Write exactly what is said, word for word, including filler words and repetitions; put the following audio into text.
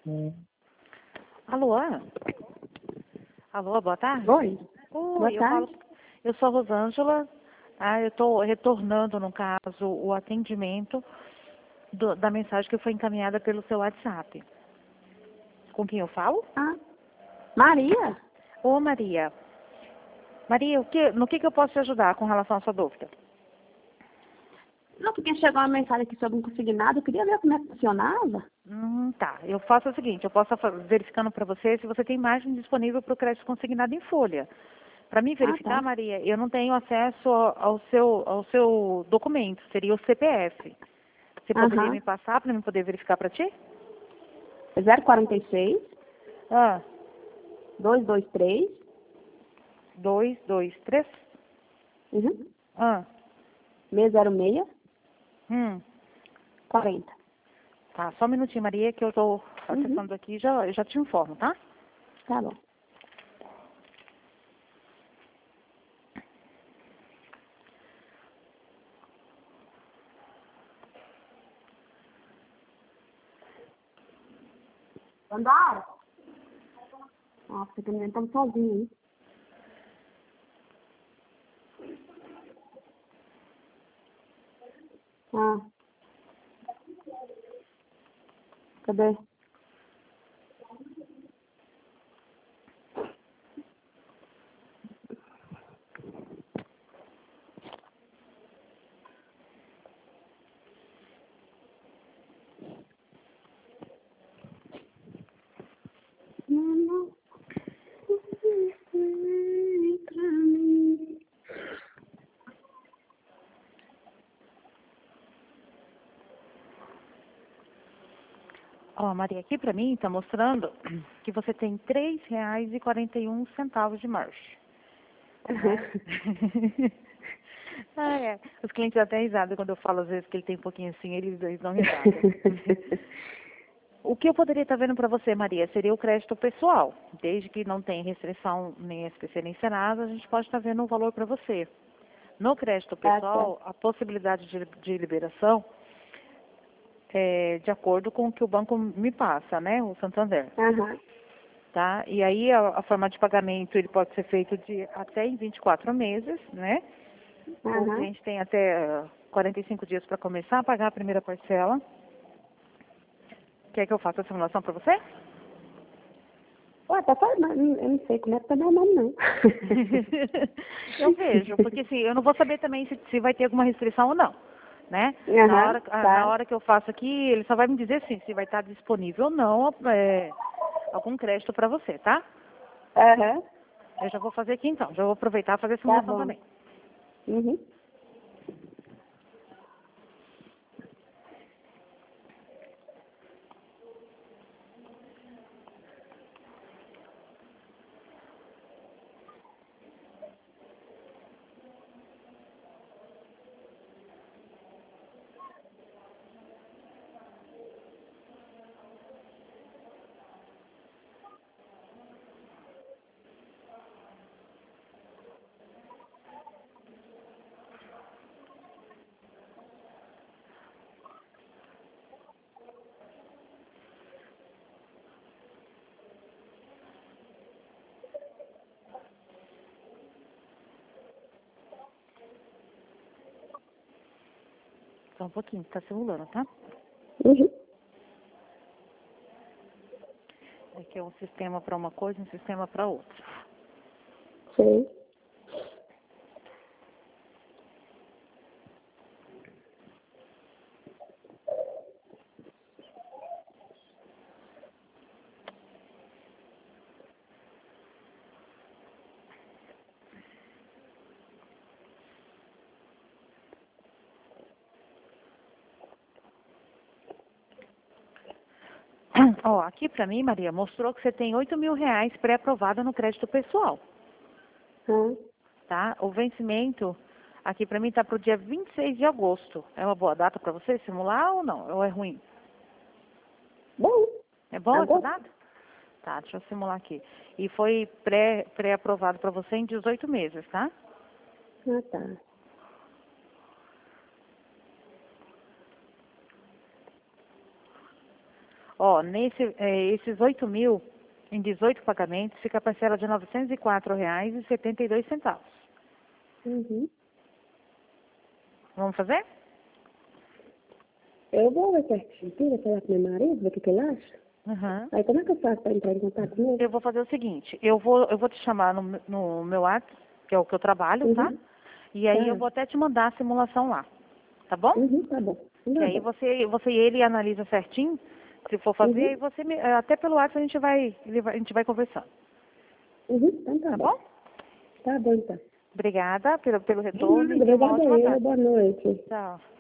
Alô? Alô, boa tarde? Oi. Oi, Boa eu tarde. falo, eu sou a Rosângela, ah, eu estou retornando, no caso, o atendimento do- da mensagem que foi encaminhada pelo seu WhatsApp. Com quem eu falo? Ah, Maria? Ô, Maria. Maria, o que, no que, que eu posso te ajudar com relação à sua dúvida? Não, porque chegou uma mensagem aqui sobre um consignado. Eu queria ver como é que funcionava. Hum, tá, eu faço o seguinte, eu posso fa- verificando para você se você tem margem disponível para o crédito consignado em folha. Para mim Ah, verificar, tá. Maria, eu não tenho acesso ao ao seu, ao seu documento, seria o C P F. Você poderia Aham. me passar para eu poder verificar para ti? zero quarenta e seis, Ah, duzentos e vinte e três. dois, dois, três. Uhum. Ah, seiscentos e seis, hum. quarenta. Tá, só um minutinho, Maria, que eu estou Uhum. acessando aqui e já, eu já te informo, tá? Tá bom. Andara? Nossa, você também estamos sozinhos, hein? Ah. Cadê? Não. Ó, Maria, aqui para mim está mostrando que você tem três reais e quarenta e um centavos de margem. Né? Ah, é. Os clientes dão até risada quando eu falo às vezes que ele tem um pouquinho assim, eles, eles dão risada. O que eu poderia estar vendo para você, Maria, seria o crédito pessoal. Desde que não tenha restrição nem S P C nem Senado, a gente pode estar vendo um valor para você. No crédito Tá certo. pessoal, a possibilidade de, de liberação é de acordo com o que o banco me passa, né, o Santander. Aham. Tá? E aí a, a forma de pagamento ele pode ser feito de até em vinte e quatro meses, né? O Aham. cliente tem até eh, quarenta e cinco dias para começar a pagar a primeira parcela. Quer que eu faça a simulação para você? Ué, tá falando, eu não sei como é que tá meu nome, não. Eu vejo, porque assim, eu não vou saber também se, se vai ter alguma restrição ou não, né? Na Aham, hora, ah, na tá. hora que eu faço aqui, ele só vai me dizer assim, se vai estar disponível ou não é, algum crédito para você, tá? Aham, Eu já vou fazer aqui então, já vou aproveitar e fazer a tá simulação bom. também. Uhum. Só um pouquinho, tá simulando, tá? Uhum. É que é um sistema para uma coisa e um sistema para outra. Sei. Ó, aqui para mim, Maria, mostrou que você tem oito mil reais pré-aprovado no crédito pessoal, Aham. tá? O vencimento aqui para mim tá pro dia vinte e seis de agosto. É uma boa data para você simular ou não? Ou é ruim? Bom, É boa essa agora. data? Tá, deixa eu simular aqui. E foi pré, pré-aprovado para você em dezoito meses, tá? Ah, tá. Ó, nesse, é, esses oito mil, em dezoito pagamentos, fica a parcela de novecentos e quatro reais e setenta e dois centavos. Uhum. Vamos fazer? Eu vou ver certinho, vou falar com meu marido, ver o que que ele acha. Uhum. Aí como é que eu faço para entrar em contato com ele? Eu vou fazer o seguinte, eu vou, eu vou te chamar no, no meu WhatsApp, que é o que eu trabalho, tá? Uhum. E aí eu Tá. vou até te mandar a simulação lá, tá bom? Uhum, tá bom. Que Tá aí bom. você, você e ele analisa certinho, se for fazer, aí Uhum. você me, até pelo WhatsApp a gente vai, ele vai- a gente vai conversando, Uhum, então tá tá bom. bom? Tá bom, então. Obrigada pelo, pelo De retorno nada, e tenha uma obrigada ótima eu. tarde. Boa noite. Tchau.